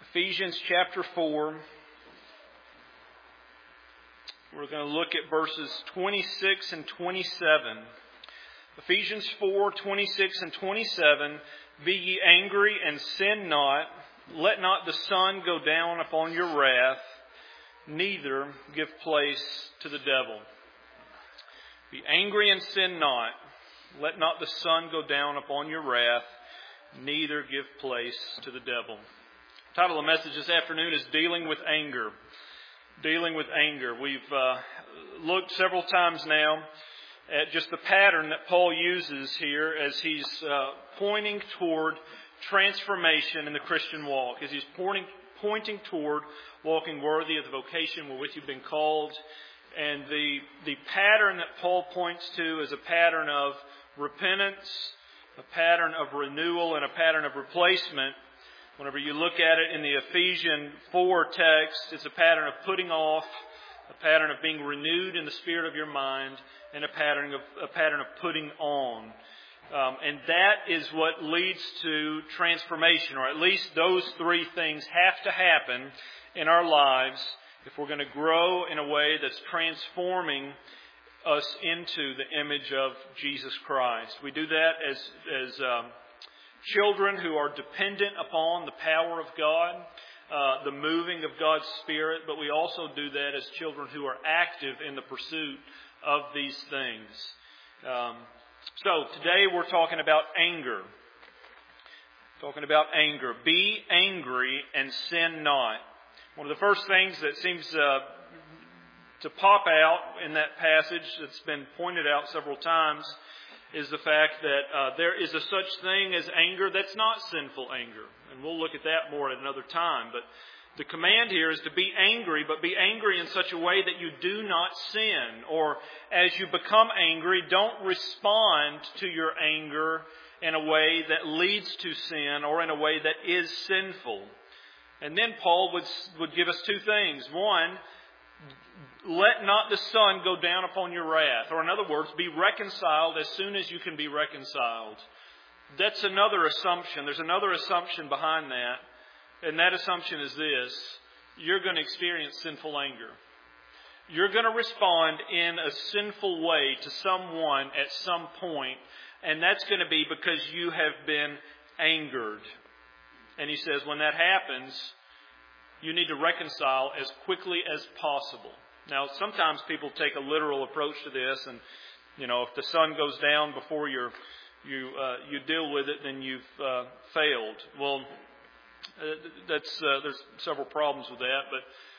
Ephesians chapter 4. We're going to look at verses 26 and 27. Ephesians 4, 26 and 27. Be ye angry and sin not. Let not the sun go down upon your wrath, neither give place to the devil. Be angry and sin not. Let not the sun go down upon your wrath, neither give place to the devil. The title of the message this afternoon is Dealing with Anger. Dealing with anger. We've looked several times now at just the pattern that Paul uses here as he's pointing toward transformation in the Christian walk, as he's pointing toward walking worthy of the vocation with which you've been called. And the pattern that Paul points to is a pattern of repentance, a pattern of renewal, and a pattern of replacement. Whenever you look at it in the Ephesians 4 text, it's a pattern of putting off, a pattern of being renewed in the spirit of your mind, and a pattern of putting on. And that is what leads to transformation, or at least those three things have to happen in our lives if we're going to grow in a way that's transforming us into the image of Jesus Christ. We do that as children who are dependent upon the power of God, the moving of God's Spirit, but we also do that as children who are active in the pursuit of these things. So today we're talking about anger. Be angry and sin not. One of the first things that seems to pop out in that passage that's been pointed out several times is the fact that there is a such thing as anger that's not sinful anger. And we'll look at that more at another time. But the command here is to be angry, but be angry in such a way that you do not sin. Or as you become angry, don't respond to your anger in a way that leads to sin or in a way that is sinful. And then Paul would give us two things. One, let not the sun go down upon your wrath. Or in other words, be reconciled as soon as you can be reconciled. That's another assumption. There's another assumption behind that. And that assumption is this. You're going to experience sinful anger. You're going to respond in a sinful way to someone at some point. And that's going to be because you have been angered. And he says when that happens, you need to reconcile as quickly as possible. Now, sometimes people take a literal approach to this, and if the sun goes down before you deal with it, then you've failed. Well, there's several problems with that,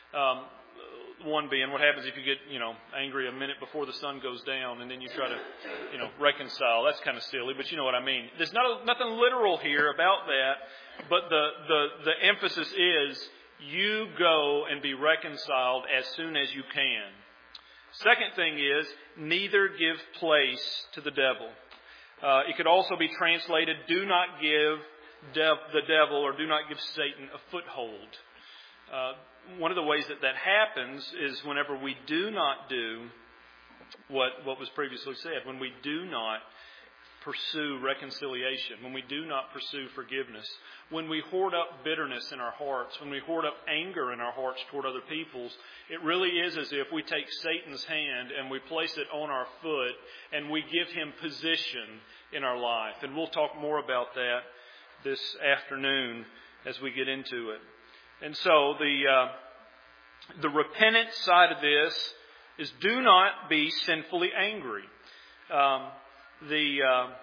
but one being, what happens if you get angry a minute before the sun goes down, and then you try to reconcile? That's kind of silly, but you know what I mean. There's nothing literal here about that, but the emphasis is, you go and be reconciled as soon as you can. Second thing is, neither give place to the devil. It could also be translated, do not give the devil, or do not give Satan a foothold. One of the ways that happens is whenever we do not do what was previously said, when we do not pursue reconciliation, when we do not pursue forgiveness, when we hoard up bitterness in our hearts, when we hoard up anger in our hearts toward other people's, it really is as if we take Satan's hand and we place it on our foot and we give him position in our life. And we'll talk more about that this afternoon as we get into it. And so the repentant side of this is do not be sinfully angry. The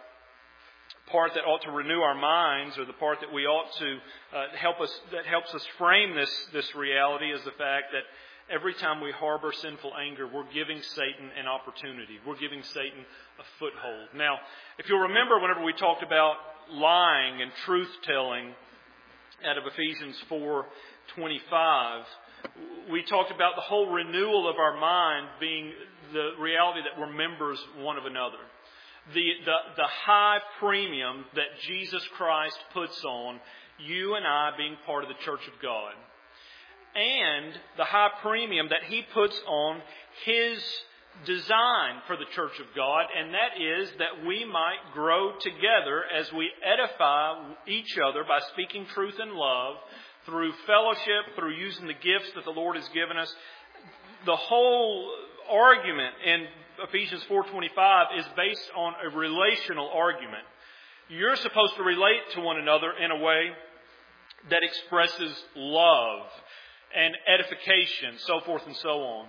part that ought to renew our minds, or the part that we ought to helps us frame this reality, is the fact that every time we harbor sinful anger, we're giving Satan an opportunity. We're giving Satan a foothold. Now, if you'll remember, whenever we talked about lying and truth-telling out of Ephesians 4:25, we talked about the whole renewal of our mind being the reality that we're members one of another. The high premium that Jesus Christ puts on you and I being part of the church of God. And the high premium that He puts on His design for the church of God, and that is that we might grow together as we edify each other by speaking truth in love through fellowship, through using the gifts that the Lord has given us. The whole argument in Ephesians 4:25 is based on a relational argument. You're supposed to relate to one another in a way that expresses love and edification, so forth and so on.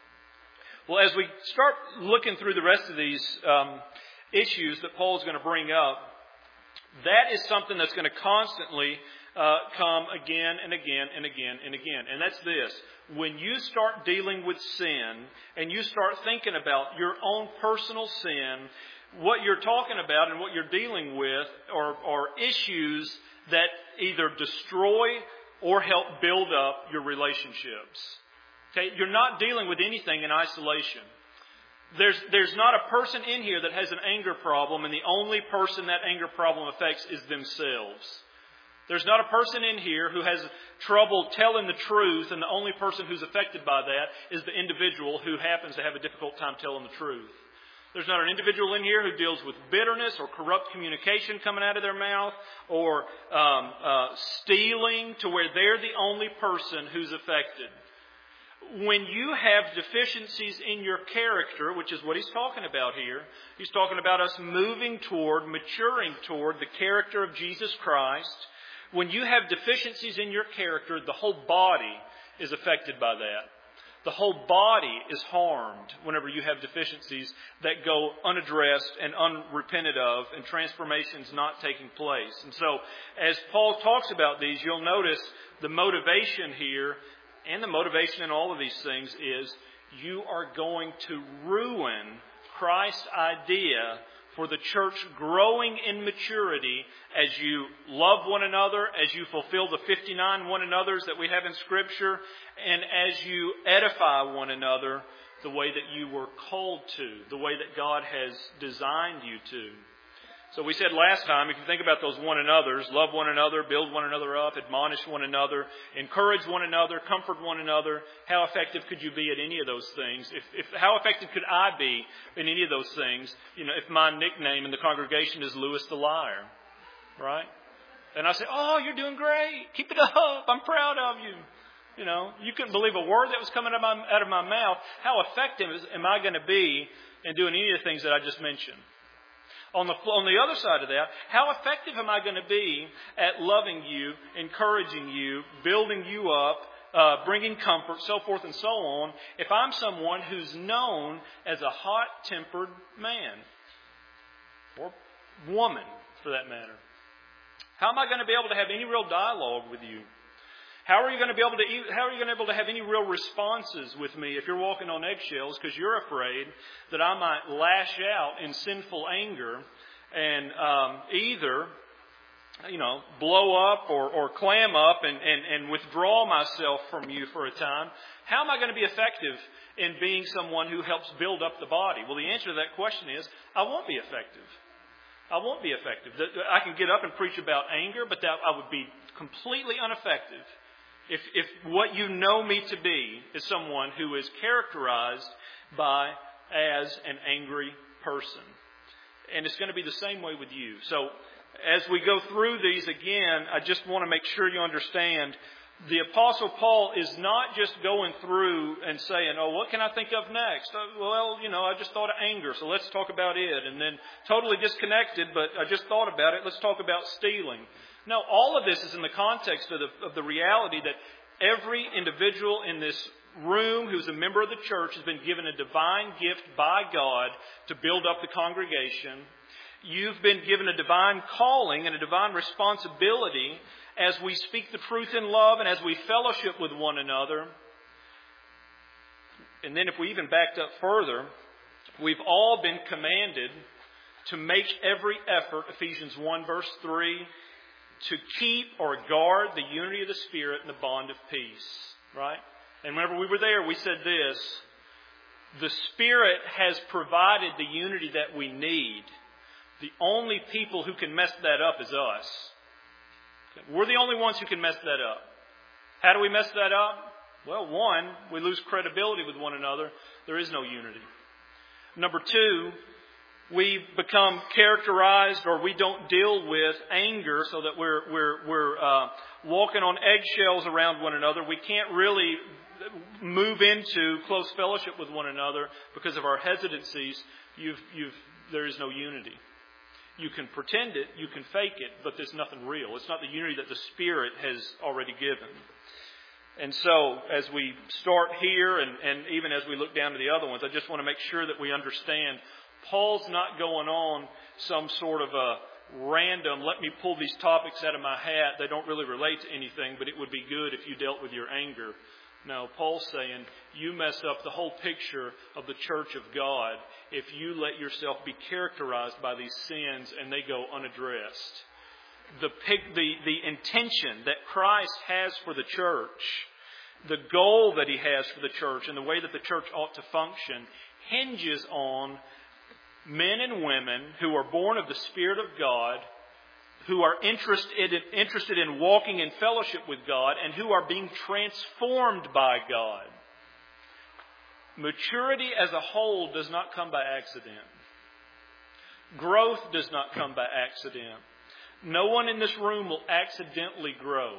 Well, as we start looking through the rest of these issues that Paul is going to bring up, that is something that's going to constantly come again and again and again and again. And that's this. When you start dealing with sin and you start thinking about your own personal sin, what you're talking about and what you're dealing with are issues that either destroy or help build up your relationships. Okay? You're not dealing with anything in isolation. There's not a person in here that has an anger problem, and the only person that anger problem affects is themselves. There's not a person in here who has trouble telling the truth, and the only person who's affected by that is the individual who happens to have a difficult time telling the truth. There's not an individual in here who deals with bitterness or corrupt communication coming out of their mouth or stealing to where they're the only person who's affected. When you have deficiencies in your character, which is what he's talking about here, he's talking about us moving toward, maturing toward the character of Jesus Christ. When you have deficiencies in your character, the whole body is affected by that. The whole body is harmed whenever you have deficiencies that go unaddressed and unrepented of and transformation's not taking place. And so, as Paul talks about these, you'll notice the motivation here and the motivation in all of these things is you are going to ruin Christ's idea for the church growing in maturity as you love one another, as you fulfill the 59 one another's that we have in Scripture, and as you edify one another the way that you were called to, the way that God has designed you to. So we said last time, if you think about those one another's, love one another, build one another up, admonish one another, encourage one another, comfort one another. How effective could you be at any of those things? How effective could I be in any of those things? You know, if my nickname in the congregation is Louis the Liar, right? And I say, "Oh, you're doing great. Keep it up. I'm proud of you." You know, you couldn't believe a word that was coming out of my mouth. How effective am I going to be in doing any of the things that I just mentioned? On the other side of that, how effective am I going to be at loving you, encouraging you, building you up, bringing comfort, so forth and so on, if I'm someone who's known as a hot-tempered man or woman, for that matter? How am I going to be able to have any real dialogue with you? How are you going to be able to have any real responses with me if you're walking on eggshells because you're afraid that I might lash out in sinful anger and either, blow up or clam up and withdraw myself from you for a time? How am I going to be effective in being someone who helps build up the body? Well, the answer to that question is I won't be effective. I won't be effective. I can get up and preach about anger, but that I would be completely ineffective. If what you know me to be is someone who is characterized as an angry person. And it's going to be the same way with you. So as we go through these again, I just want to make sure you understand the Apostle Paul is not just going through and saying, "Oh, what can I think of next? I just thought of anger, so let's talk about it." And then totally disconnected, but I just thought about it. Let's talk about stealing. No, all of this is in the context of the reality that every individual in this room who's a member of the church has been given a divine gift by God to build up the congregation. You've been given a divine calling and a divine responsibility as we speak the truth in love and as we fellowship with one another. And then if we even backed up further, we've all been commanded to make every effort, Ephesians 1 verse 3, to keep or guard the unity of the Spirit in the bond of peace. Right? And whenever we were there, we said this: the Spirit has provided the unity that we need. The only people who can mess that up is us. We're the only ones who can mess that up. How do we mess that up? Well, one, we lose credibility with one another. There is no unity. Number two, we become characterized, or we don't deal with anger, so that we're walking on eggshells around one another. We can't really move into close fellowship with one another because of our hesitancies. There is no unity. You can pretend it, you can fake it, but there's nothing real. It's not the unity that the Spirit has already given. And so, as we start here, and even as we look down to the other ones, I just want to make sure that we understand Paul's not going on some sort of a random, let me pull these topics out of my hat. They don't really relate to anything, but it would be good if you dealt with your anger. No, Paul's saying you mess up the whole picture of the church of God if you let yourself be characterized by these sins and they go unaddressed. The intention that Christ has for the church, the goal that He has for the church, and the way that the church ought to function hinges on men and women who are born of the Spirit of God, who are interested in walking in fellowship with God, and who are being transformed by God. Maturity as a whole does not come by accident. Growth does not come by accident. No one in this room will accidentally grow.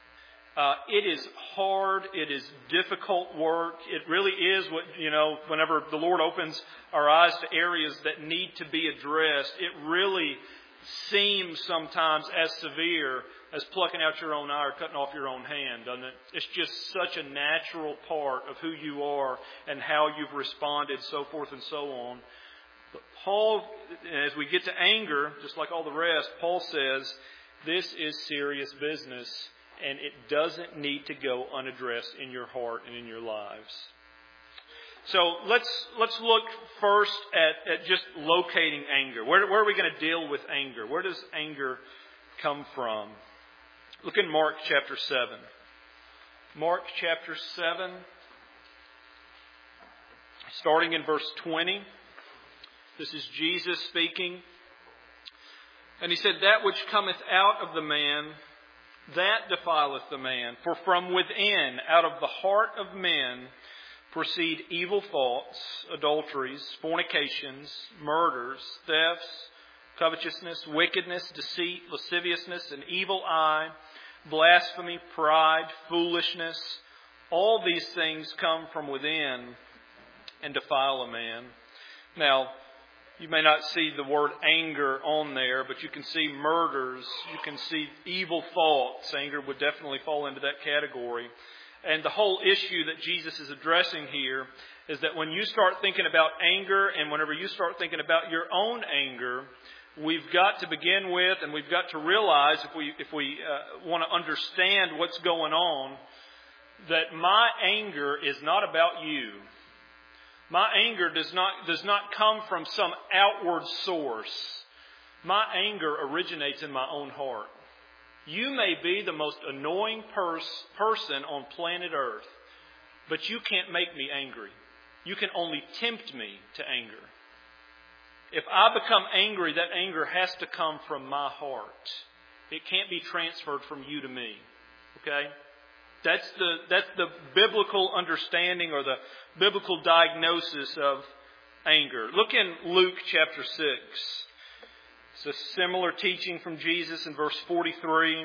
It is hard. It is difficult work. It really is whenever the Lord opens our eyes to areas that need to be addressed, it really seems sometimes as severe as plucking out your own eye or cutting off your own hand, doesn't it? It's just such a natural part of who you are and how you've responded, so forth and so on. But Paul, as we get to anger, just like all the rest, Paul says, this is serious business, and it doesn't need to go unaddressed in your heart and in your lives. So let's look first at just locating anger. Where are we going to deal with anger? Where does anger come from? Look in Mark chapter 7. Mark chapter 7, starting in verse 20. This is Jesus speaking. And He said, "That which cometh out of the man, that defileth the man. For from within, out of the heart of men, proceed evil thoughts, adulteries, fornications, murders, thefts, covetousness, wickedness, deceit, lasciviousness, an evil eye, blasphemy, pride, foolishness. All these things come from within and defile a man." Now, you may not see the word anger on there, but you can see murders, you can see evil thoughts. Anger would definitely fall into that category. And the whole issue that Jesus is addressing here is that when you start thinking about anger, and whenever you start thinking about your own anger, we've got to begin with, and we've got to realize, if we want to understand what's going on, that my anger is not about you. My anger does not come from some outward source. My anger originates in my own heart. You may be the most annoying person on planet Earth, but you can't make me angry. You can only tempt me to anger. If I become angry, that anger has to come from my heart. It can't be transferred from you to me. Okay? That's the biblical understanding, or the biblical diagnosis of anger. Look in Luke chapter 6. It's a similar teaching from Jesus in verse 43.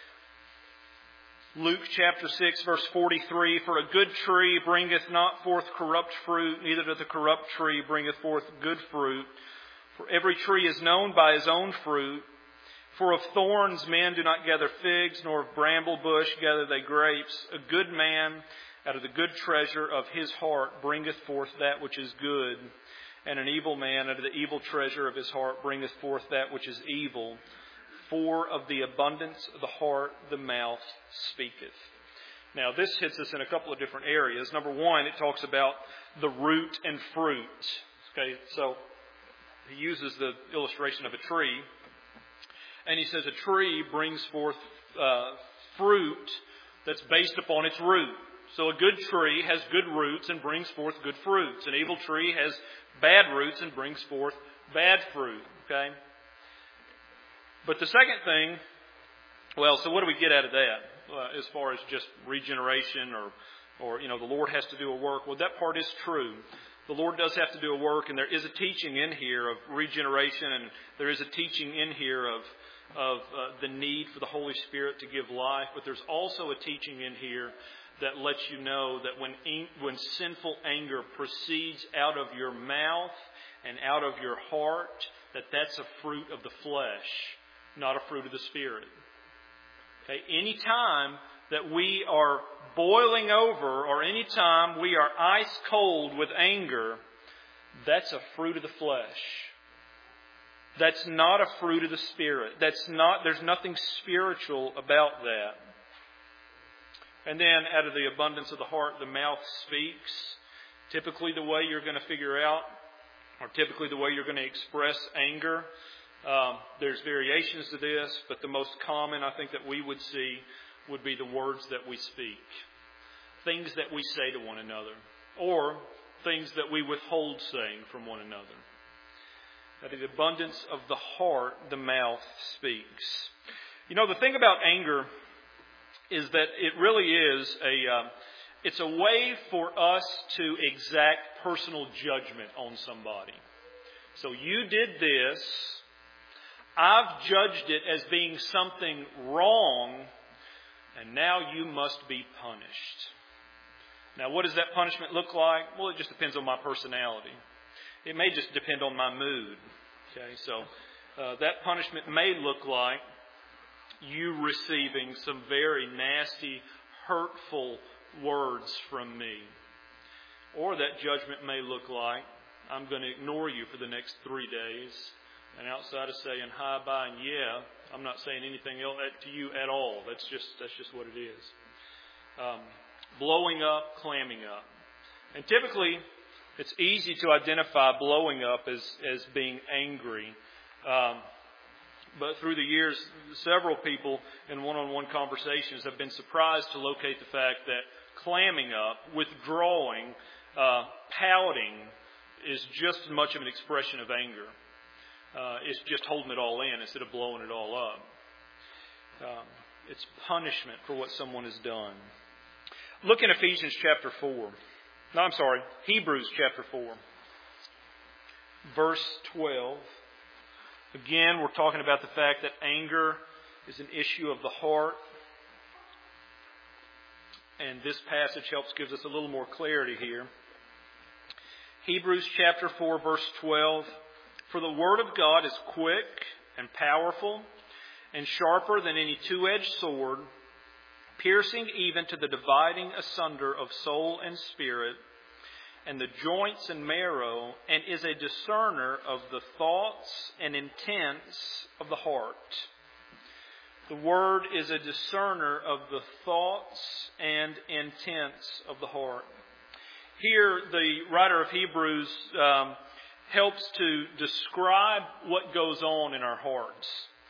Luke chapter 6, verse 43. "For a good tree bringeth not forth corrupt fruit, neither doth a corrupt tree bringeth forth good fruit. For every tree is known by his own fruit. For of thorns men do not gather figs, nor of bramble bush gather they grapes. A good man out of the good treasure of his heart bringeth forth that which is good. And an evil man out of the evil treasure of his heart bringeth forth that which is evil. For of the abundance of the heart the mouth speaketh." Now this hits us in a couple of different areas. Number one, it talks about the root and fruit. Okay, so he uses the illustration of a tree. And he says a tree brings forth fruit that's based upon its root. So a good tree has good roots and brings forth good fruits. An evil tree has bad roots and brings forth bad fruit. Okay? But the second thing, so what do we get out of that? As far as just regeneration or the Lord has to do a work? Well, that part is true. the Lord does have to do a work, and there is a teaching in here of regeneration, and there is a teaching in here of the need for the Holy Spirit to give life. But there's also a teaching in here that lets you know that when sinful anger proceeds out of your mouth and out of your heart, that's a fruit of the flesh, not a fruit of the Spirit. Okay? Any time that we are boiling over, or any time we are ice cold with anger, that's a fruit of the flesh. That's not a fruit of the Spirit. There's nothing spiritual about that. And then out of the abundance of the heart, the mouth speaks. Typically the way you're going to figure out, or typically the way you're going to express anger, there's variations to this, but the most common I think that we would see would be the words that we speak. Things that we say to one another, or things that we withhold saying from one another. Out of the abundance of the heart, the mouth speaks. You know, the thing about anger is that it really is it's a way for us to exact personal judgment on somebody. So you did this. I've judged it as being something wrong, and now you must be punished. Now, what does that punishment look like? Well, it just depends on my personality. It may just depend on my mood. Okay, so that punishment may look like you receiving some very nasty, hurtful words from me. Or that judgment may look like, I'm going to ignore you for the next 3 days. And outside of saying hi, bye, and yeah, I'm not saying anything else to you at all. That's just what it is. Blowing up, clamming up. And typically, it's easy to identify blowing up as being angry. But through the years, several people in one-on-one conversations have been surprised to locate the fact that clamming up, withdrawing, pouting is just as much of an expression of anger. It's just holding it all in instead of blowing it all up. It's punishment for what someone has done. Look in Hebrews chapter 4. Verse 12. Again, we're talking about the fact that anger is an issue of the heart. And this passage gives us a little more clarity here. Hebrews chapter 4, verse 12. For the word of God is quick and powerful and sharper than any two-edged sword, piercing even to the dividing asunder of soul and spirit, and the joints and marrow, and is a discerner of the thoughts and intents of the heart. The Word is a discerner of the thoughts and intents of the heart. Here, the writer of Hebrews helps to describe what goes on in our hearts.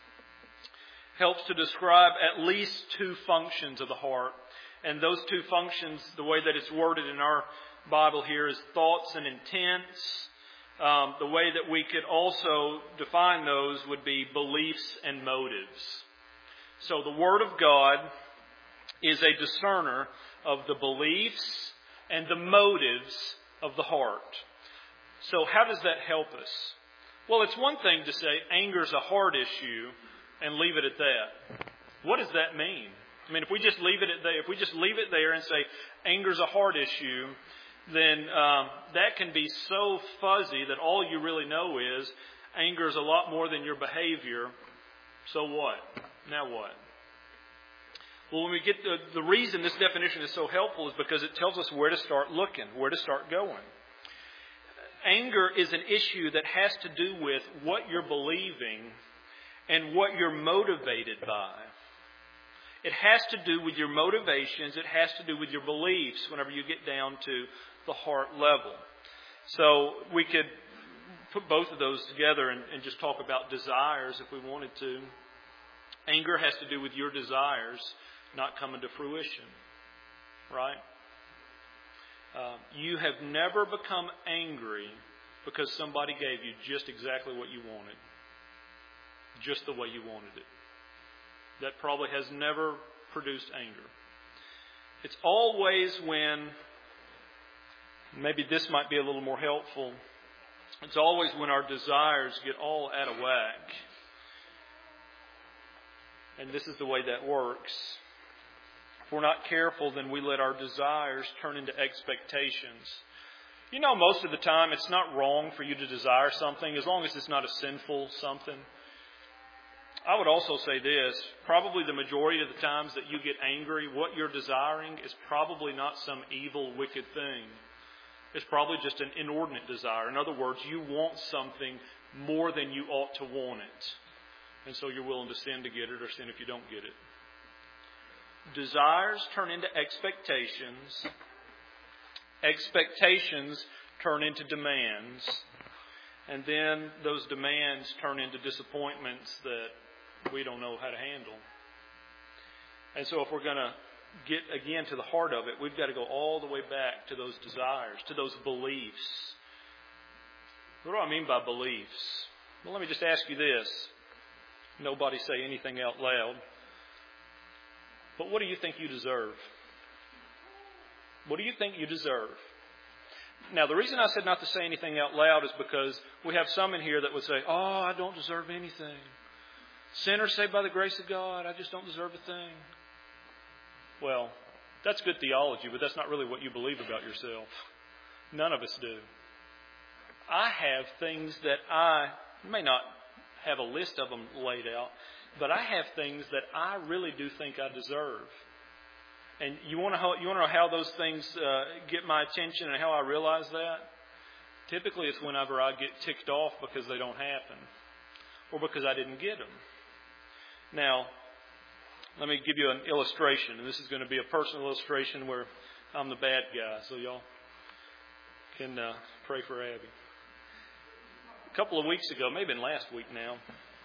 Helps to describe at least two functions of the heart. And those two functions, the way that it's worded in our Bible here, is thoughts and intents. The way that we could also define those would be beliefs and motives. So the Word of God is a discerner of the beliefs and the motives of the heart. So how does that help us? Well, it's one thing to say anger is a heart issue and leave it at that. What does that mean? I mean, if we just leave it there and say anger is a heart issue, then that can be so fuzzy that all you really know is anger is a lot more than your behavior. So what? Now what? Well, when we get the reason this definition is so helpful is because it tells us where to start looking, where to start going. Anger is an issue that has to do with what you're believing and what you're motivated by. It has to do with your motivations. It has to do with your beliefs whenever you get down to the heart level. So we could put both of those together and just talk about desires if we wanted to. Anger has to do with your desires not coming to fruition. Right? You have never become angry because somebody gave you just exactly what you wanted. Just the way you wanted it. That probably has never produced anger. It's always when Maybe this might be a little more helpful. It's always when our desires get all out of whack. And this is the way that works. If we're not careful, then we let our desires turn into expectations. You know, most of the time it's not wrong for you to desire something as long as it's not a sinful something. I would also say this, probably the majority of the times that you get angry, what you're desiring is probably not some evil, wicked thing. It's probably just an inordinate desire. In other words, you want something more than you ought to want it. And so you're willing to sin to get it or sin if you don't get it. Desires turn into expectations. Expectations turn into demands. And then those demands turn into disappointments that we don't know how to handle. And so if we're going to get again to the heart of it, we've got to go all the way back to those desires, to those beliefs. What do I mean by beliefs? Well, let me just ask you this. Nobody say anything out loud. But what do you think you deserve? What do you think you deserve? Now, the reason I said not to say anything out loud is because we have some in here that would say, oh, I don't deserve anything. Sinners saved by the grace of God, I just don't deserve a thing. Well, that's good theology, but that's not really what you believe about yourself. None of us do. I have things that I may not have a list of them laid out, but I have things that I really do think I deserve. And you want to know how those things get my attention and how I realize that? Typically, it's whenever I get ticked off because they don't happen or because I didn't get them. Now, let me give you an illustration, and this is going to be a personal illustration where I'm the bad guy, so y'all can pray for Abby. A couple of weeks ago, maybe last week now,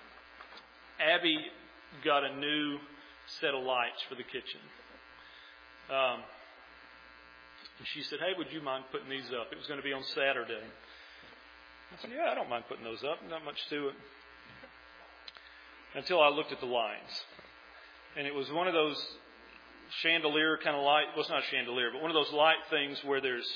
Abby got a new set of lights for the kitchen. And she said, hey, would you mind putting these up? It was going to be on Saturday. I said, yeah, I don't mind putting those up. Not much to it. Until I looked at the lights. And it was one of those chandelier kind of light. Well, it's not a chandelier, but one of those light things where there's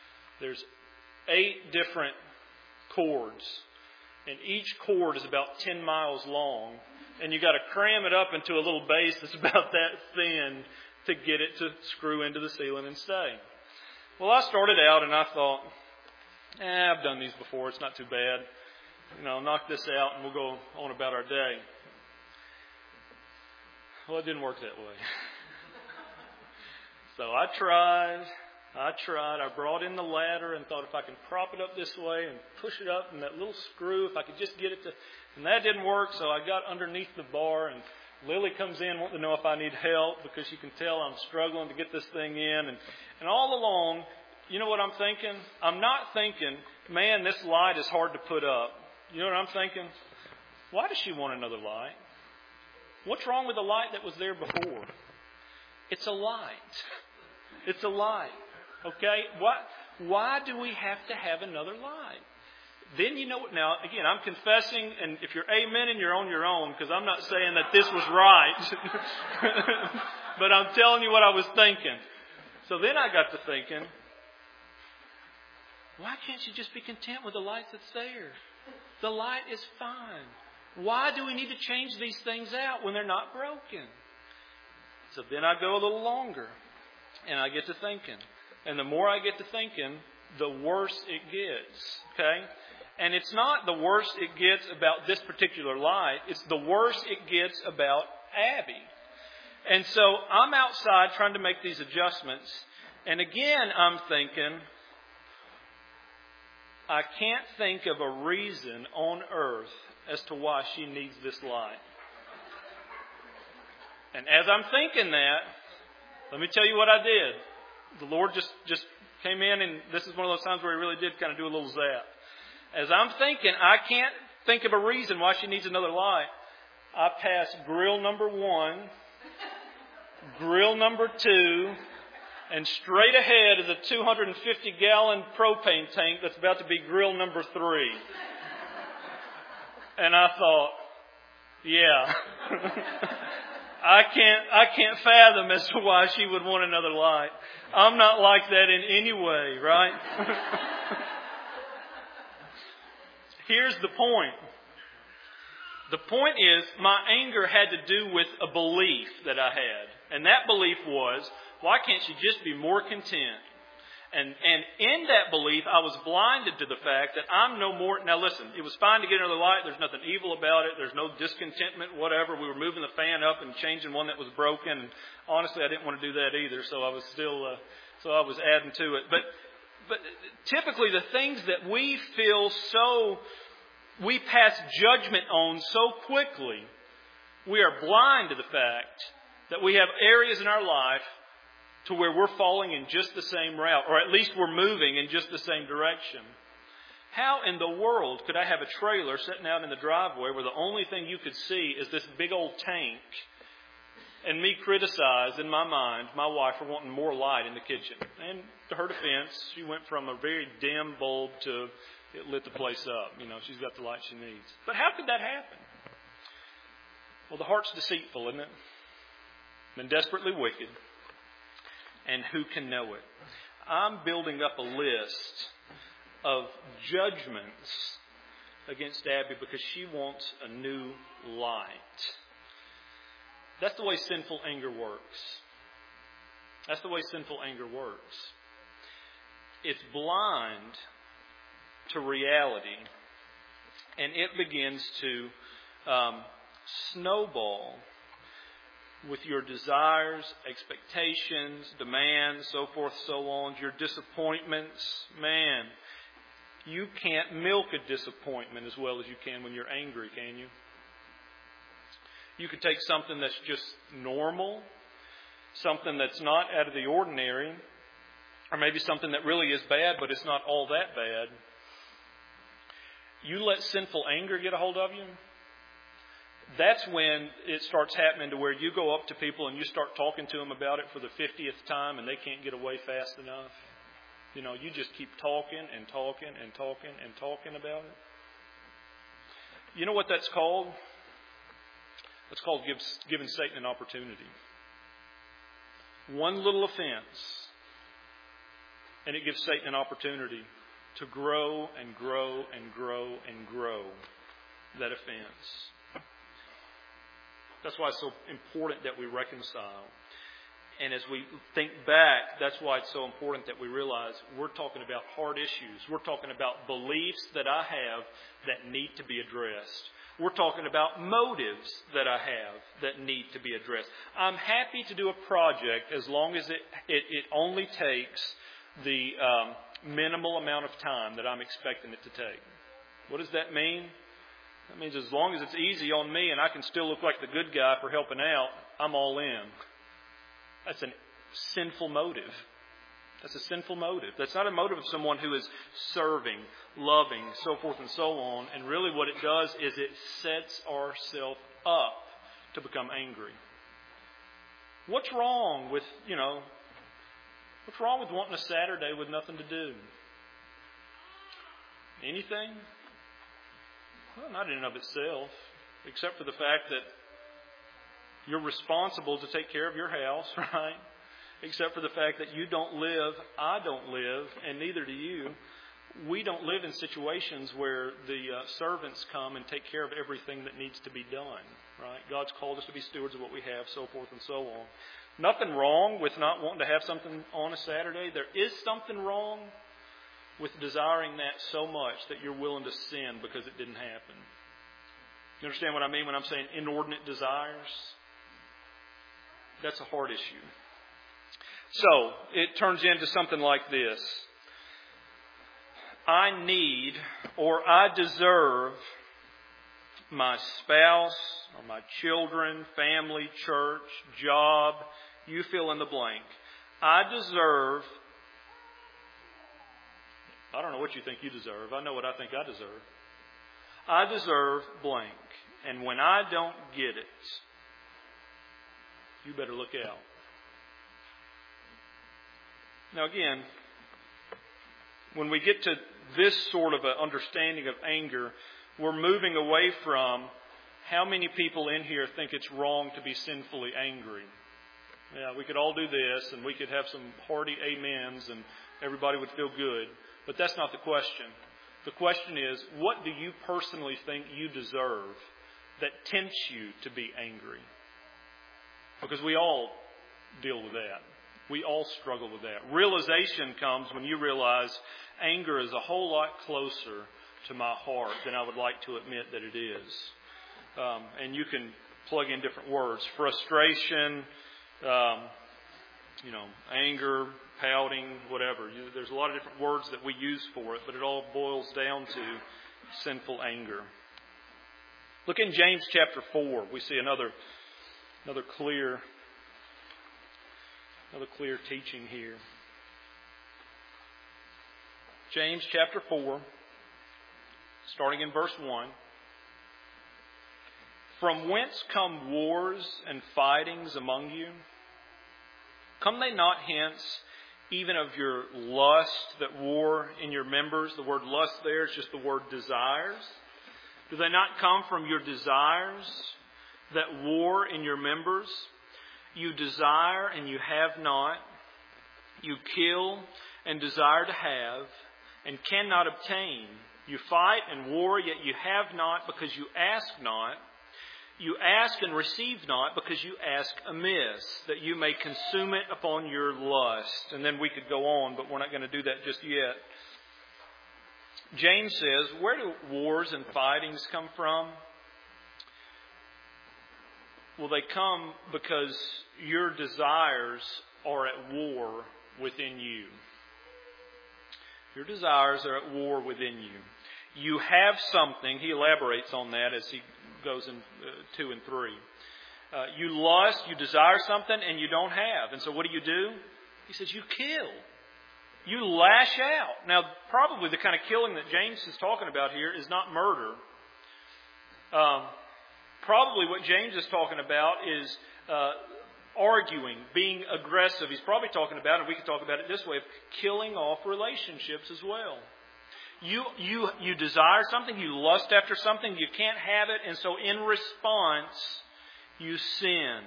8 different cords. And each cord is about 10 miles long. And you got to cram it up into a little base that's about that thin to get it to screw into the ceiling and stay. Well, I started out and I thought, I've done these before. It's not too bad. Knock this out and we'll go on about our day. Well, it didn't work that way. So I tried. I brought in the ladder and thought if I can prop it up this way and push it up and that little screw, if I could just get it to... And that didn't work, so I got underneath the bar and Lily comes in wanting to know if I need help because she can tell I'm struggling to get this thing in. And all along, you know what I'm thinking? I'm not thinking, man, this light is hard to put up. You know what I'm thinking? Why does she want another light? What's wrong with the light that was there before? It's a light. It's a light. Okay? Why do we have to have another light? Then now, again, I'm confessing, and if you're amening, you're on your own, because I'm not saying that this was right. But I'm telling you what I was thinking. So then I got to thinking, why can't you just be content with the light that's there? The light is fine. Why do we need to change these things out when they're not broken? So then I go a little longer, and I get to thinking. And the more I get to thinking, the worse it gets. Okay? And it's not the worse it gets about this particular light. It's the worse it gets about Abby. And so I'm outside trying to make these adjustments. And again, I'm thinking, I can't think of a reason on earth as to why she needs this light. And as I'm thinking that, let me tell you what I did. The Lord just came in, and this is one of those times where He really did kind of do a little zap. As I'm thinking, I can't think of a reason why she needs another light. I pass grill number 1, grill number 2, and straight ahead is a 250-gallon propane tank that's about to be grill number 3. And I thought, yeah. I can't fathom as to why she would want another light. I'm not like that in any way, right? Here's the point. The point is, my anger had to do with a belief that I had. And that belief was, why can't she just be more content? And in that belief, I was blinded to the fact that I'm no more... Now listen, it was fine to get another light. There's nothing evil about it. There's no discontentment, whatever. We were moving the fan up and changing one that was broken. And honestly, I didn't want to do that either, so I was still... So I was adding to it. But typically the things that we feel so... We pass judgment on so quickly, we are blind to the fact that we have areas in our life to where we're falling in just the same route, or at least we're moving in just the same direction. How in the world could I have a trailer sitting out in the driveway where the only thing you could see is this big old tank, and me criticize in my mind my wife for wanting more light in the kitchen? And to her defense, she went from a very dim bulb to it lit the place up. She's got the light she needs. But how could that happen? Well, the heart's deceitful, isn't it? And desperately wicked. And who can know it? I'm building up a list of judgments against Abby because she wants a new light. That's the way sinful anger works. That's the way sinful anger works. It's blind to reality, and it begins to snowball with your desires, expectations, demands, so forth, so on, your disappointments. Man, you can't milk a disappointment as well as you can when you're angry, can you? You could take something that's just normal, something that's not out of the ordinary, or maybe something that really is bad, but it's not all that bad. You let sinful anger get a hold of you, that's when it starts happening to where you go up to people and you start talking to them about it for the 50th time and they can't get away fast enough. You just keep talking and talking and talking and talking about it. You know what that's called? That's called giving Satan an opportunity. One little offense, and it gives Satan an opportunity to grow and grow and grow and grow that offense. That's why it's so important that we reconcile. And as we think back, that's why it's so important that we realize we're talking about hard issues. We're talking about beliefs that I have that need to be addressed. We're talking about motives that I have that need to be addressed. I'm happy to do a project as long as it only takes the minimal amount of time that I'm expecting it to take. What does that mean? That means as long as it's easy on me and I can still look like the good guy for helping out, I'm all in. That's a sinful motive. That's a sinful motive. That's not a motive of someone who is serving, loving, so forth and so on. And really what it does is it sets ourselves up to become angry. What's wrong with, what's wrong with wanting a Saturday with nothing to do? Anything? Well, not in and of itself, except for the fact that you're responsible to take care of your house, right? Except for the fact that you don't live, I don't live, and neither do you. We don't live in situations where the servants come and take care of everything that needs to be done, right? God's called us to be stewards of what we have, so forth and so on. Nothing wrong with not wanting to have something on a Saturday. There is something wrong with desiring that so much that you're willing to sin because it didn't happen. You understand what I mean when I'm saying inordinate desires? That's a hard issue. So, it turns into something like this. I need or I deserve my spouse or my children, family, church, job, you fill in the blank. I deserve, I don't know what you think you deserve. I know what I think I deserve. I deserve blank. And when I don't get it, you better look out. Now again, when we get to this sort of an understanding of anger, we're moving away from how many people in here think it's wrong to be sinfully angry? Yeah, we could all do this, and we could have some hearty amens, and everybody would feel good. But that's not the question. The question is, what do you personally think you deserve that tempts you to be angry? Because we all deal with that. We all struggle with that. Realization comes when you realize anger is a whole lot closer to my heart than I would like to admit that it is. And you can plug in different words. Frustration, anger, pouting, whatever. There's a lot of different words that we use for it, but it all boils down to sinful anger. Look in James chapter 4. We see another clear teaching here. James chapter 4, starting in verse 1. From whence come wars and fightings among you? Come they not hence, even of your lust that war in your members? The word lust there is just the word desires. Do they not come from your desires that war in your members? You desire and you have not. You kill and desire to have and cannot obtain. You fight and war, yet you have not because you ask not. You ask and receive not because you ask amiss, that you may consume it upon your lust. And then we could go on, but we're not going to do that just yet. James says, where do wars and fightings come from? Well, they come because your desires are at war within you. Your desires are at war within you. You have something. He elaborates on that as he goes in 2 and 3. You lust, you desire something, and you don't have. And so what do? He says you kill. You lash out. Now, probably the kind of killing that James is talking about here is not murder. Probably what James is talking about is arguing, being aggressive. He's probably talking about, and we can talk about it this way, of killing off relationships as well. You desire something, you lust after something, you can't have it, and so in response, you sin.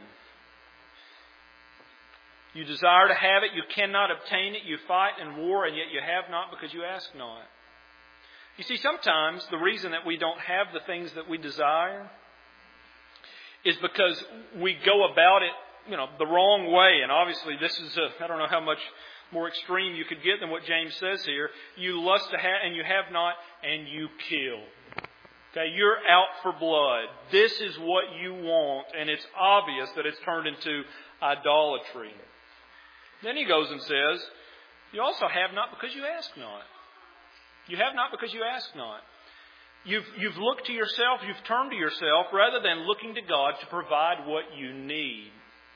You desire to have it, you cannot obtain it, you fight and war, and yet you have not because you ask not. You see, sometimes the reason that we don't have the things that we desire is because we go about it, the wrong way. And obviously this is I don't know how much more extreme you could get than what James says here. You lust to have and you have not, and you kill. Okay, you're out for blood. This is what you want, and it's obvious that it's turned into idolatry. Then he goes and says, you also have not because you ask not. You have not because you ask not. You've looked to yourself, you've turned to yourself rather than looking to God to provide what you need.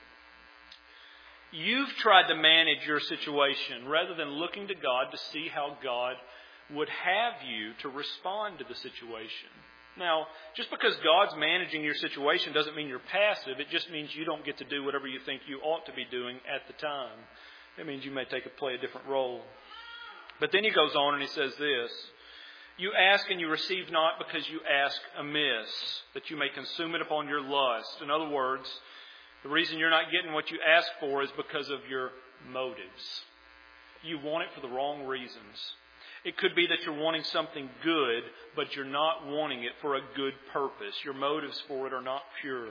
You've tried to manage your situation rather than looking to God to see how God would have you to respond to the situation. Now, just because God's managing your situation doesn't mean you're passive. It just means you don't get to do whatever you think you ought to be doing at the time. It means you may play a different role. But then he goes on and he says this. You ask and you receive not because you ask amiss, that you may consume it upon your lust. In other words, the reason you're not getting what you ask for is because of your motives. You want it for the wrong reasons. It could be that you're wanting something good, but you're not wanting it for a good purpose. Your motives for it are not pure.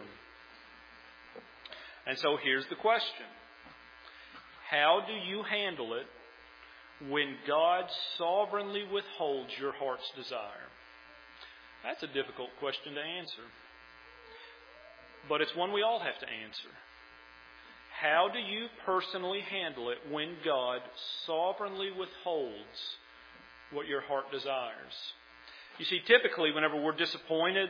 And so here's the question. How do you handle it when God sovereignly withholds your heart's desire? That's a difficult question to answer. But it's one we all have to answer. How do you personally handle it when God sovereignly withholds what your heart desires? You see, typically whenever we're disappointed,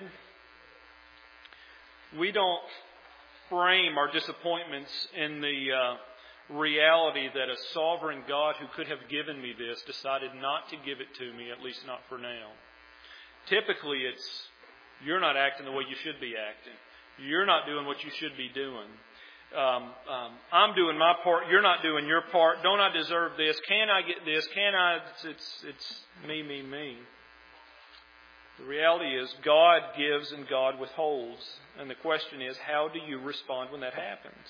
we don't frame our disappointments in the reality that a sovereign God who could have given me this decided not to give it to me, at least not for now. Typically it's, you're not acting the way you should be acting. You're not doing what you should be doing. I'm doing my part. You're not doing your part. Don't I deserve this? Can I get this? Can I? It's me. The reality is God gives and God withholds. And the question is, how do you respond when that happens?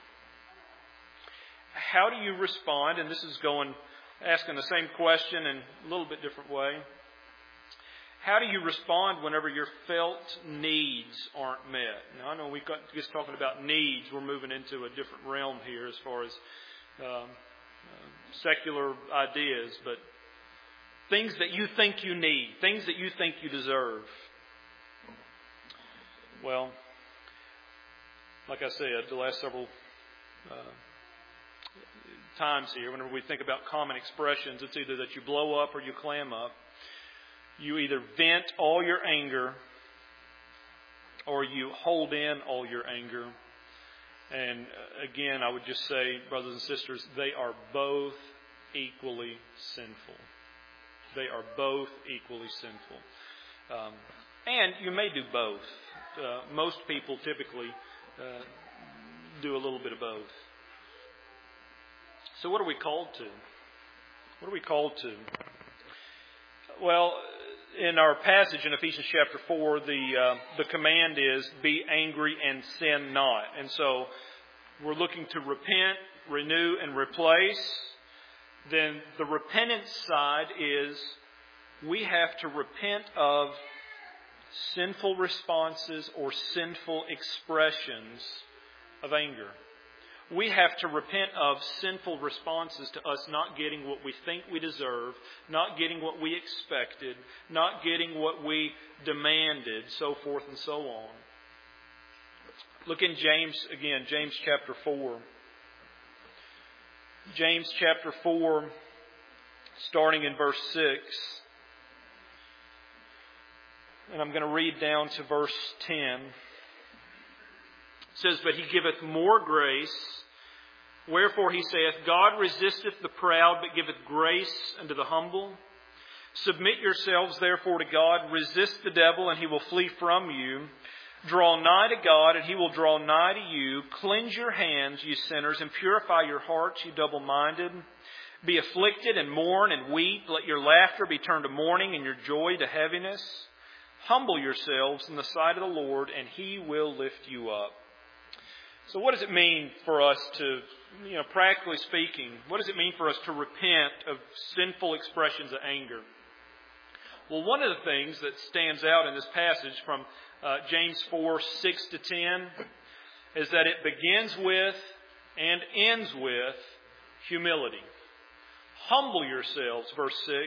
How do you respond? And this is asking the same question in a little bit different way. How do you respond whenever your felt needs aren't met? Now, I know we've got just talking about needs. We're moving into a different realm here as far as secular ideas, but things that you think you need, things that you think you deserve. Well, like I said, the last several times here, whenever we think about common expressions, it's either that you blow up or you clam up. You either vent all your anger or you hold in all your anger. And again, I would just say, brothers and sisters, they are both equally sinful. They are both equally sinful. And you may do both. Most people typically do a little bit of both. So what are we called to? What are we called to? Well, in our passage in Ephesians chapter 4, the command is, be angry and sin not. And so we're looking to repent, renew, and replace. Then the repentance side is we have to repent of sinful responses or sinful expressions of anger. We have to repent of sinful responses to us not getting what we think we deserve, not getting what we expected, not getting what we demanded, so forth and so on. Look in James again, James chapter 4. James chapter 4, starting in verse 6. And I'm going to read down to verse 10. It says, but He giveth more grace. Wherefore He saith, God resisteth the proud, but giveth grace unto the humble. Submit yourselves therefore to God. Resist the devil, and he will flee from you. Draw nigh to God, and He will draw nigh to you. Cleanse your hands, you sinners, and purify your hearts, you double-minded. Be afflicted and mourn and weep. Let your laughter be turned to mourning and your joy to heaviness. Humble yourselves in the sight of the Lord, and He will lift you up. So what does it mean for us to, practically speaking, what does it mean for us to repent of sinful expressions of anger? Well, one of the things that stands out in this passage from James 4, 6 to 10, is that it begins with and ends with humility. Humble yourselves, verse 6.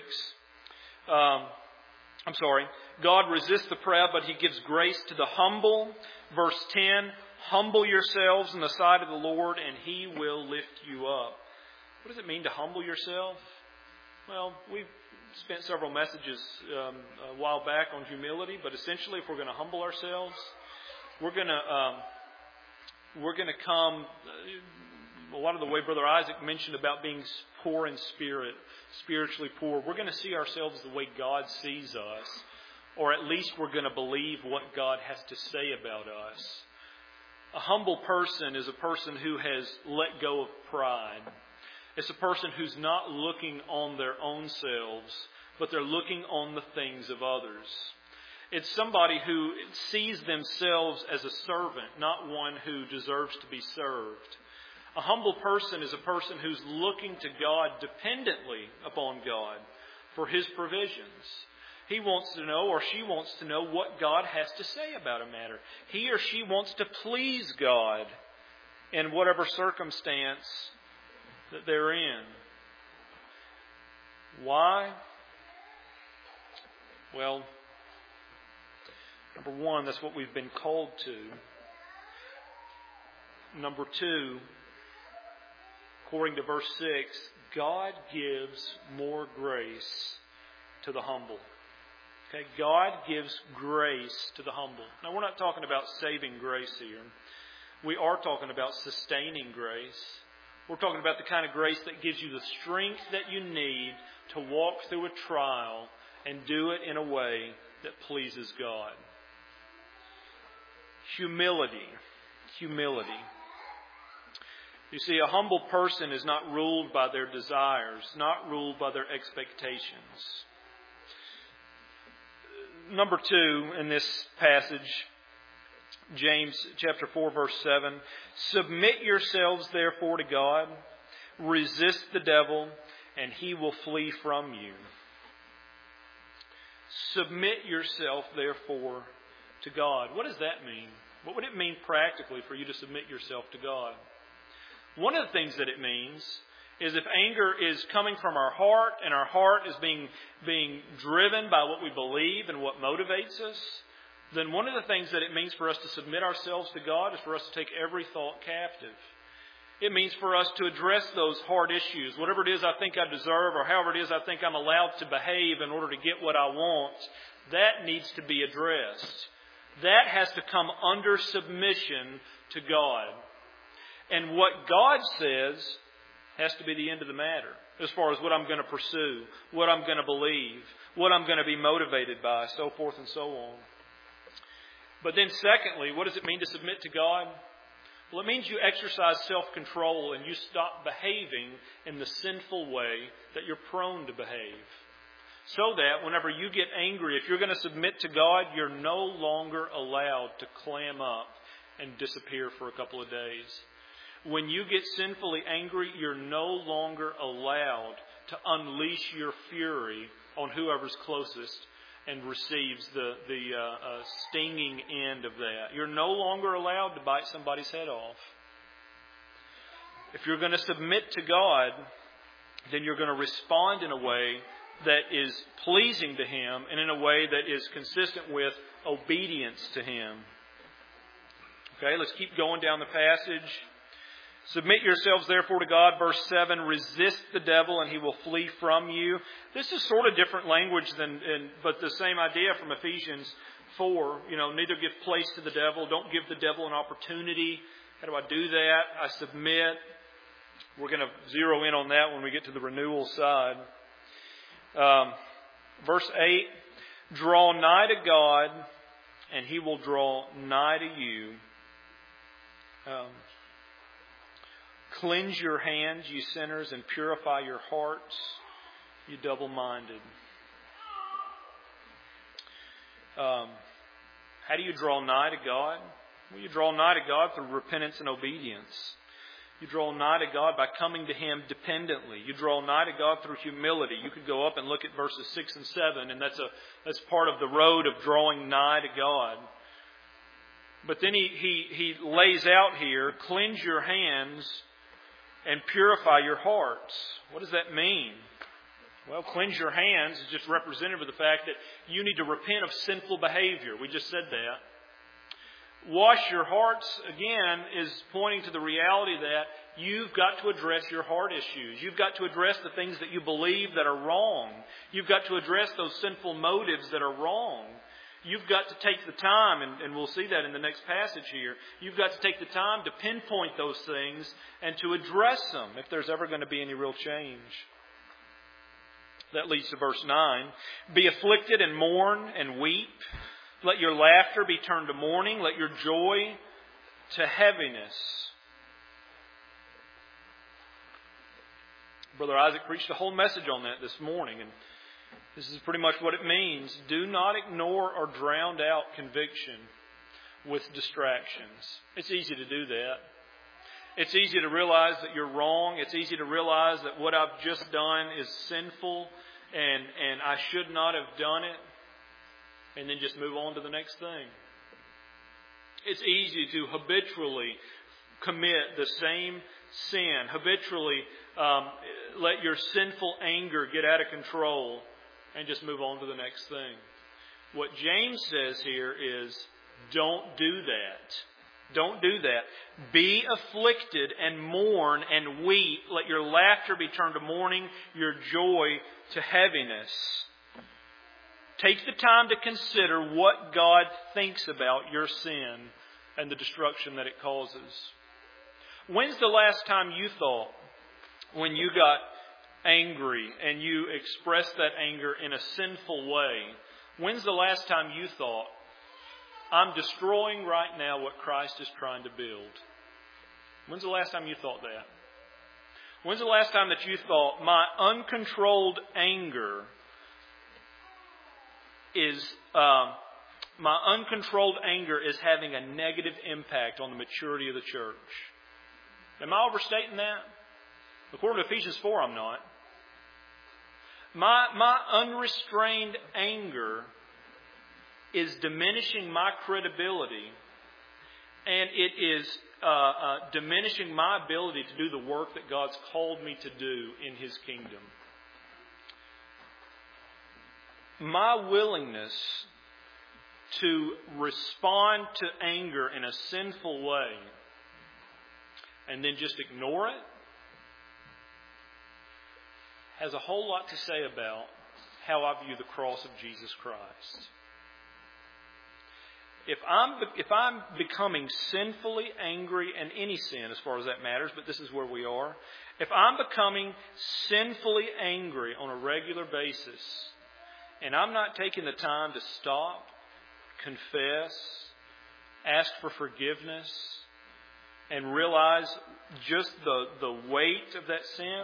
God resists the proud, but He gives grace to the humble. Verse 10, humble yourselves in the sight of the Lord, and He will lift you up. What does it mean to humble yourself? Well, we've spent several messages a while back on humility, but essentially, if we're going to humble ourselves, we're going to come. A lot of the way Brother Isaac mentioned about being poor in spirit, spiritually poor, we're going to see ourselves the way God sees us, or at least we're going to believe what God has to say about us. A humble person is a person who has let go of pride. It's a person who's not looking on their own selves, but they're looking on the things of others. It's somebody who sees themselves as a servant, not one who deserves to be served. A humble person is a person who's looking to God dependently upon God for His provisions. He wants to know, or she wants to know, what God has to say about a matter. He or she wants to please God in whatever circumstance that they're in. Why? Well, number one, that's what we've been called to. Number two, according to verse 6, God gives more grace to the humble. Okay, God gives grace to the humble. Now, we're not talking about saving grace here. We are talking about sustaining grace. We're talking about the kind of grace that gives you the strength that you need to walk through a trial and do it in a way that pleases God. Humility. Humility. You see, a humble person is not ruled by their desires, not ruled by their expectations. number 2 in this passage, James chapter 4, verse 7. Submit yourselves therefore to God. Resist the devil, and he will flee from you. Submit yourself therefore to God. What does that mean? What would it mean practically for you to submit yourself to God? One of the things that it means is if anger is coming from our heart and our heart is being driven by what we believe and what motivates us, then one of the things that it means for us to submit ourselves to God is for us to take every thought captive. It means for us to address those hard issues. Whatever it is I think I deserve or however it is I think I'm allowed to behave in order to get what I want, that needs to be addressed. That has to come under submission to God. And what God says has to be the end of the matter as far as what I'm going to pursue, what I'm going to believe, what I'm going to be motivated by, so forth and so on. But then secondly, what does it mean to submit to God? Well, it means you exercise self-control and you stop behaving in the sinful way that you're prone to behave. So that whenever you get angry, if you're going to submit to God, you're no longer allowed to clam up and disappear for a couple of days. When you get sinfully angry, you're no longer allowed to unleash your fury on whoever's closest and receives the stinging end of that. You're no longer allowed to bite somebody's head off. If you're going to submit to God, then you're going to respond in a way that is pleasing to Him and in a way that is consistent with obedience to Him. Okay, let's keep going down the passage. Submit yourselves therefore to God, verse 7, resist the devil and he will flee from you. This is sort of different language but the same idea from Ephesians 4. Neither give place to the devil. Don't give the devil an opportunity. How do I do that? I submit. We're going to zero in on that when we get to the renewal side. Verse 8, draw nigh to God and he will draw nigh to you. Cleanse your hands, you sinners, and purify your hearts, you double-minded. How do you draw nigh to God? Well, you draw nigh to God through repentance and obedience. You draw nigh to God by coming to Him dependently. You draw nigh to God through humility. You could go up and look at verses 6 and 7, and that's part of the road of drawing nigh to God. But then he lays out here, cleanse your hands and purify your hearts. What does that mean? Well, cleanse your hands is just representative of the fact that you need to repent of sinful behavior. We just said that. Wash your hearts, again, is pointing to the reality that you've got to address your heart issues. You've got to address the things that you believe that are wrong. You've got to address those sinful motives that are wrong. You've got to take the time, and we'll see that in the next passage here, you've got to take the time to pinpoint those things and to address them if there's ever going to be any real change. That leads to verse 9. Be afflicted and mourn and weep. Let your laughter be turned to mourning. Let your joy to heaviness. Brother Isaac preached a whole message on that this morning, and this is pretty much what it means. Do not ignore or drown out conviction with distractions. It's easy to do that. It's easy to realize that you're wrong. It's easy to realize that what I've just done is sinful and I should not have done it, and then just move on to the next thing. It's easy to habitually commit the same sin, habitually let your sinful anger get out of control, and just move on to the next thing. What James says here is, don't do that. Don't do that. Be afflicted and mourn and weep. Let your laughter be turned to mourning, your joy to heaviness. Take the time to consider what God thinks about your sin and the destruction that it causes. When's the last time you thought, when you got angry and you expressed that anger in a sinful way, when's the last time you thought, I'm destroying right now what Christ is trying to build? When's the last time you thought that? When's the last time that you thought, my uncontrolled anger is my uncontrolled anger is having a negative impact on the maturity of the church. Am I overstating that? According to Ephesians 4, I'm not. My unrestrained anger is diminishing my credibility, and it is diminishing my ability to do the work that God's called me to do in His kingdom. My willingness to respond to anger in a sinful way and then just ignore it has a whole lot to say about how I view the cross of Jesus Christ. If I'm becoming sinfully angry, and any sin as far as that matters, but this is where we are. If I'm becoming sinfully angry on a regular basis, and I'm not taking the time to stop, confess, ask for forgiveness, and realize just the weight of that sin,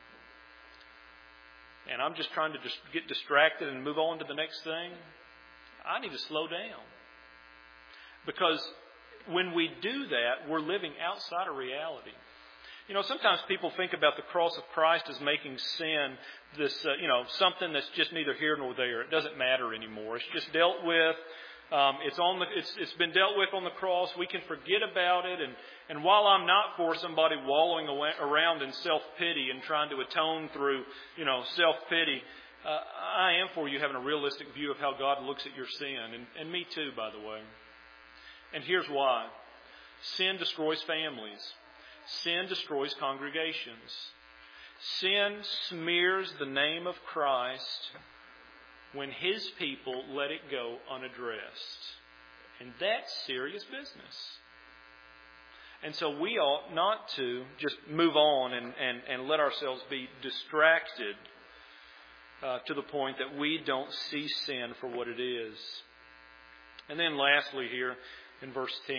and I'm just trying to just get distracted and move on to the next thing, I need to slow down. Because when we do that, we're living outside of reality. You know, sometimes people think about the cross of Christ as making sin this, something that's just neither here nor there. It doesn't matter anymore. It's just dealt with. It's been dealt with on the cross. We can forget about it. And while I'm not for somebody wallowing around in self-pity and trying to atone through, self-pity, I am for you having a realistic view of how God looks at your sin. And me too, by the way. And here's why. Sin destroys families. Sin destroys congregations. Sin smears the name of Christ when His people let it go unaddressed. And that's serious business. And so we ought not to just move on and let ourselves be distracted to the point that we don't see sin for what it is. And then lastly here, in verse 10,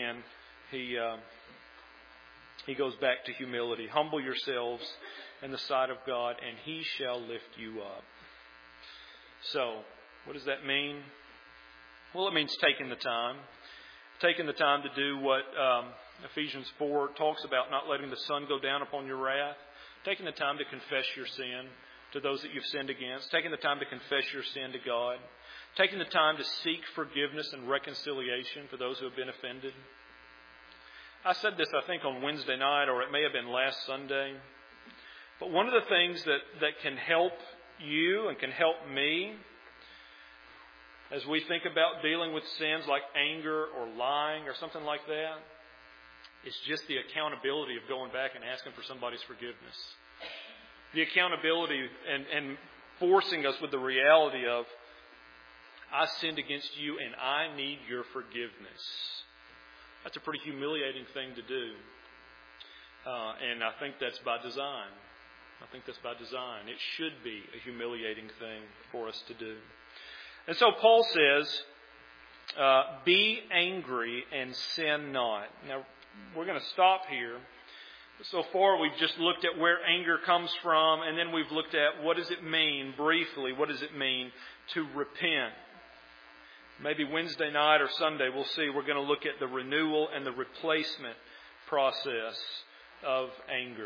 he goes back to humility. Humble yourselves in the sight of God, and He shall lift you up. So, what does that mean? Well, it means taking the time. Taking the time to do what Ephesians 4 talks about, not letting the sun go down upon your wrath. Taking the time to confess your sin to those that you've sinned against. Taking the time to confess your sin to God. Taking the time to seek forgiveness and reconciliation for those who have been offended. I said this, I think, on Wednesday night, or it may have been last Sunday. But one of the things that can help you and can help me as we think about dealing with sins like anger or lying or something like that is just the accountability of going back and asking for somebody's forgiveness. The accountability and forcing us with the reality of, I sinned against you and I need your forgiveness. That's a pretty humiliating thing to do. And I think that's by design. It should be a humiliating thing for us to do. And so Paul says, be angry and sin not. Now, we're going to stop here. So far, we've just looked at where anger comes from, and then we've looked at what does it mean, briefly, what does it mean to repent. Maybe Wednesday night or Sunday, we'll see, we're going to look at the renewal and the replacement process of anger.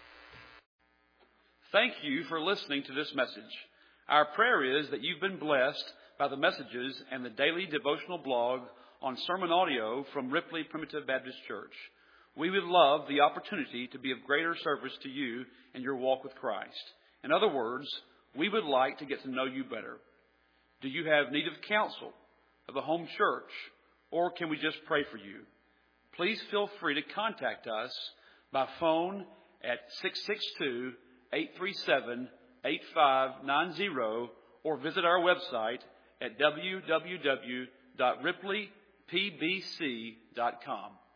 Thank you for listening to this message. Our prayer is that you've been blessed by the messages and the daily devotional blog on sermon audio from Ripley Primitive Baptist Church. We would love the opportunity to be of greater service to you in your walk with Christ. In other words, we would like to get to know you better. Do you have need of counsel, of a home church, or can we just pray for you? Please feel free to contact us by phone at 662-837-8590 or visit our website at www.ripleypbc.com.